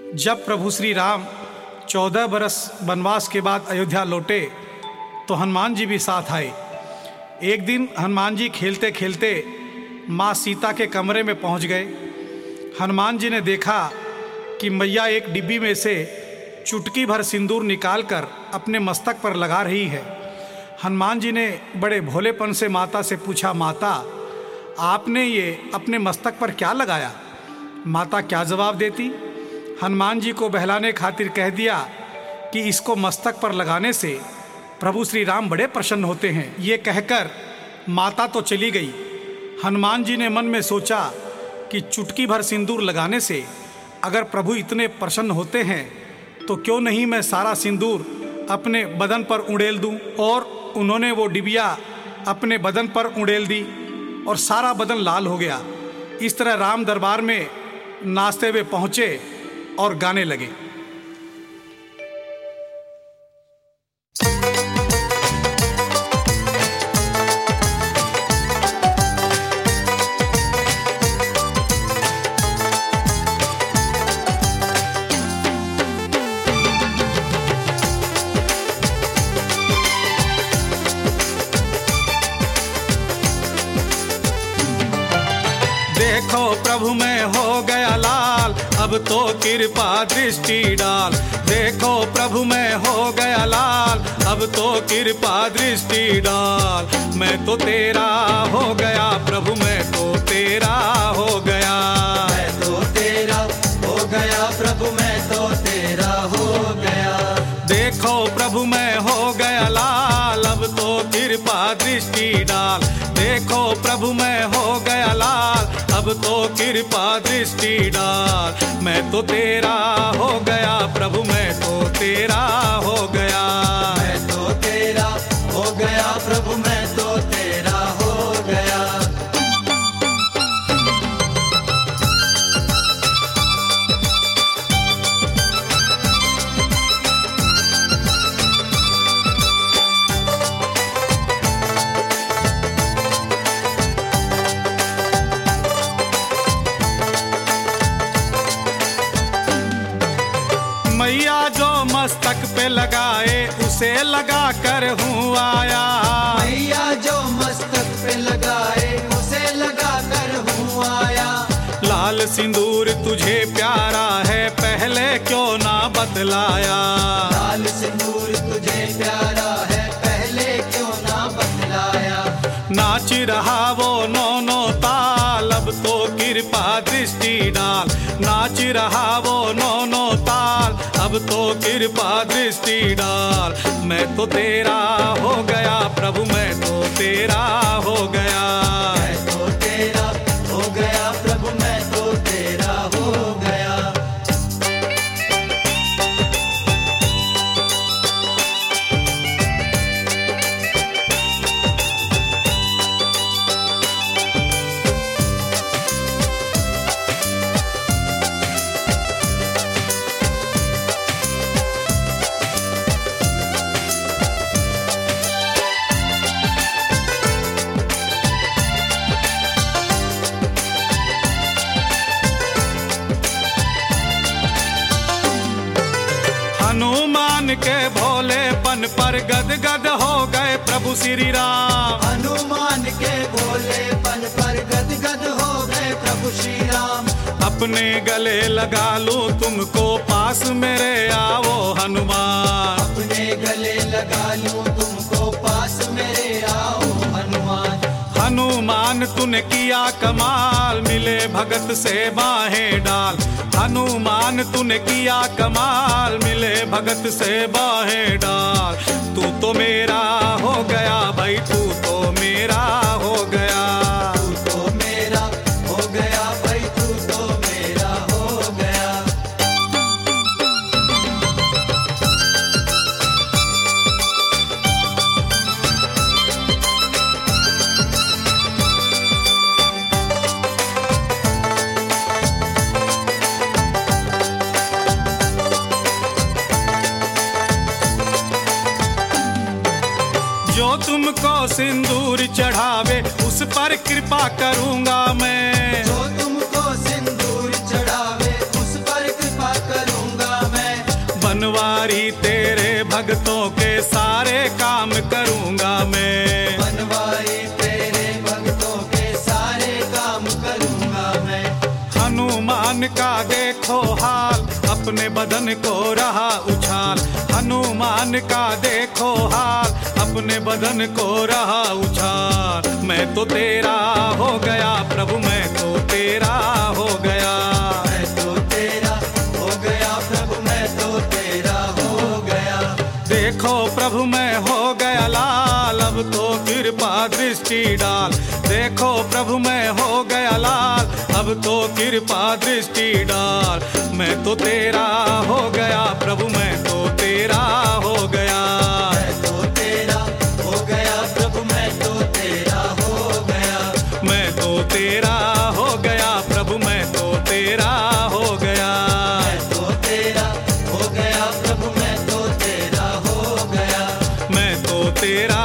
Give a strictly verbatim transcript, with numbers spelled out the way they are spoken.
जब प्रभु श्री राम चौदह बरस वनवास के बाद अयोध्या लौटे तो हनुमान जी भी साथ आए। एक दिन हनुमान जी खेलते खेलते माँ सीता के कमरे में पहुंच गए। हनुमान जी ने देखा कि मैया एक डिब्बी में से चुटकी भर सिंदूर निकालकर अपने मस्तक पर लगा रही है। हनुमान जी ने बड़े भोलेपन से माता से पूछा, माता आपने ये अपने मस्तक पर क्या लगाया? माता क्या जवाब देती? हनुमान जी को बहलाने खातिर कह दिया कि इसको मस्तक पर लगाने से प्रभु श्री राम बड़े प्रसन्न होते हैं। ये कहकर माता तो चली गई। हनुमान जी ने मन में सोचा कि चुटकी भर सिंदूर लगाने से अगर प्रभु इतने प्रसन्न होते हैं तो क्यों नहीं मैं सारा सिंदूर अपने बदन पर उड़ेल दूं। और उन्होंने वो डिबिया अपने बदन पर उड़ेल दी और सारा बदन लाल हो गया। इस तरह राम दरबार में नाचते हुए पहुँचे और गाने लगे। देखो प्रभु में हो गया लाल, अब तो कृपा दृष्टि डाल। देखो प्रभु में हो गया लाल, अब तो कृपा दृष्टि डाल। मैं तो तेरा हो गया प्रभु, मैं तो तेरा हो गया। मैं तो तेरा हो गया प्रभु, मैं तो तेरा हो गया। देखो प्रभु में हो गया लाल, अब तो कृपा दृष्टि डाल। देखो प्रभु में हो गया लाल, अब तो कृपा दृष्टि डाल। मैं तो तेरा हो गया प्रभु, मैं तो तेरा हो गया। मैं तो तेरा हो गया प्रभु, मैं तो तेरा हो गया। मैया जो मस्तक पे लगाए उसे लगा कर हूँ आया। मैया जो मस्तक पे लगाए उसे लगा कर हूँ आया। लाल सिंदूर तुझे प्यारा है, पहले क्यों ना बतलाया? लाल सिंदूर तुझे प्यारा है, पहले क्यों ना बतलाया? नाच रहा वो नौ नौ ताल, अब तो कृपा दृष्टि डाल। नाच रहा वो नौ नौ ताल, अब तो कृपा दृष्टि डाल। मैं तो तेरा हो गया प्रभु, मैं तो तेरा हो गया। मैं तो तेरा हो गया प्रभु, मैं तो तेरा हो गया। हनुमान के भोलेपन पर गद गद हो गए प्रभु श्री राम। हनुमान के भोलेपन पर गद गद हो गए प्रभु श्री राम। अपने गले लगा लूं तुमको, पास मेरे आओ हनुमान। अपने गले लगा लूं तुमको, पास मेरे आओ हनुमान। हनुमान तूने किया कमाल, मिले भगत से बाहें डाल। हनुमान तूने किया कमाल, मिले भगत से बाहें डाल। तू तो मेरा हो गया भाई, तू तो मेरा हो गया। तू तो मेरा हो गया भाई, तू तो मेरा हो गया। जो तुमको सिंदूर चढ़ावे उस पर कृपा करूंगा मैं। जो तुमको सिंदूर चढ़ावे उस पर कृपा करूंगा हनुमान का देखो हाल, अपने बदन को रहा उछाल। हनुमान का देखो हाल, अपने बदन को रहा उछाल। मैं तो तेरा हो गया प्रभु, मैं तो तेरा हो गया। मैं तो तेरा हो गया प्रभु, मैं तो तेरा हो गया। देखो प्रभु मैं हो गया लाल, अब तो कृपा दृष्टि डाल। देखो प्रभु मैं हो गया लाल, अब तो कृपा दृष्टि डाल। मैं तो तेरा हो गया प्रभु, मैं तो तेरा हो गया। मैं तो तेरा हो गया प्रभु, मैं तो तेरा हो गया। मैं तो तेरा हो गया प्रभु, मैं तो तेरा हो गया। मैं तो तेरा हो गया प्रभु, मैं तो तेरा हो गया। मैं तो तेरा